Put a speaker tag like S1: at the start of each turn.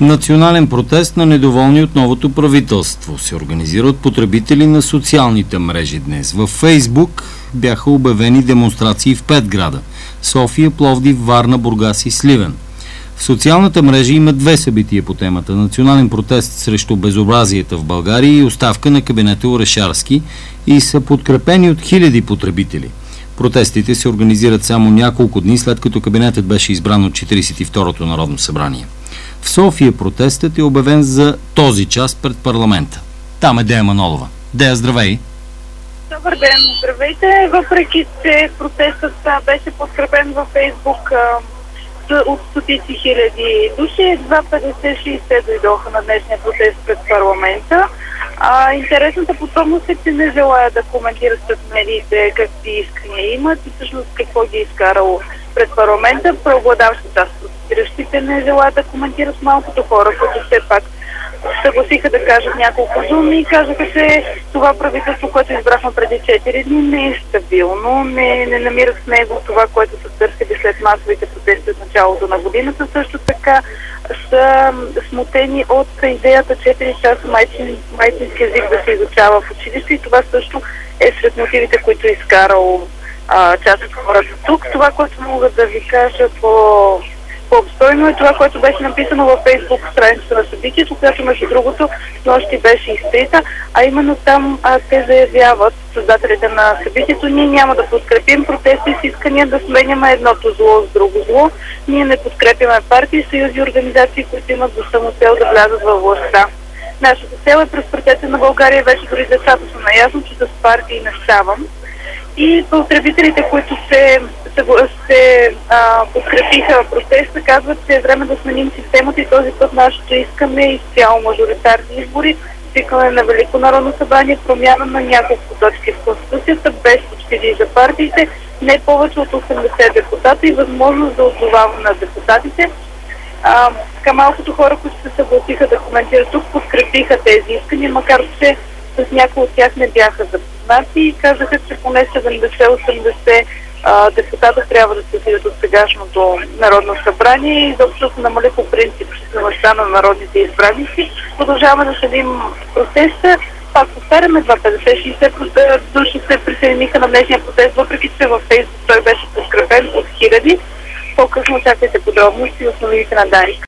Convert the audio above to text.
S1: Национален протест на недоволни от новото правителство се организира от потребители на социалните мрежи днес. Във Фейсбук бяха обявени демонстрации в 5 града – София, Пловдив, Варна, Бургас и Сливен. В социалната мрежа има 2 събития по темата – национален протест срещу безобразията в България и оставка на кабинета Орешарски, и са подкрепени от хиляди потребители. Протестите се организират само няколко дни след като кабинетът беше избран от 42-то Народно събрание. В София протестът е обявен за този час пред парламента. Там е Дея Манолова. Дея, здравей!
S2: Добър ден, здравейте! Въпреки че протестът беше подкрепен във Фейсбук от стотици хиляди души, едва 50-60 дойдоха на днешния протест пред парламента. Интересната подробност е, че не желаят да коментират пред медиите какви искания имат и всъщност какво ги е изкарало пред парламента. Преобладаваща част от протестиращите не желаят да коментират, малкото хора, които все пак съгласиха да кажат няколко думи и казаха, че това правителство, което избрахме преди 4 дни, не е стабилно, не намират в него това, което са търсили след масовите протести от началото на годината. Също така са смутени от идеята 4 часа майчински език да се изучава в училище и това също е сред мотивите, които е изкарал част от хората тук. Това, което мога да ви кажа по-обстойно е това, което беше написано във Фейсбук страницата на събитието, която между другото нощи беше изтрита, а именно там те заявяват, създателите на събитието: ние няма да подкрепим протести с искания да сменяме едното зло с друго зло, ние не подкрепяме партии, съюзи и организации, които имат за самоцел да влязат във властта. Нашата цел е просперитета на България, вече дори децата са наясно, че с партии не ставам. И потребителите, които се подкрепиха протеста, казват, че е време да сменим системата и този път нашето искане е изцяло мажоритарни избори, свикване на Велико народно събрание, промяна на няколко точки в Конституцията, без субсидии за партиите, не повече от 80 депутата и възможност за отзоваване на депутатите. Така малкото хора, които се съгласиха да коментират тук, подкрепиха тези искания, макар че с някои от тях не бяха запознати и казаха, че поне 70-80 депутата трябва да се отидат от сегашното Народно събрание и заобщо се намали по принцип числеността на народните избраници. Продължаваме да следим протеста. Пак повтаряме, 50-60 души се присъединиха на днешния протест, въпреки че във Фейсбук той беше подкрепен от хиляди. По-късно очаквайте подробности и основите на Дарик.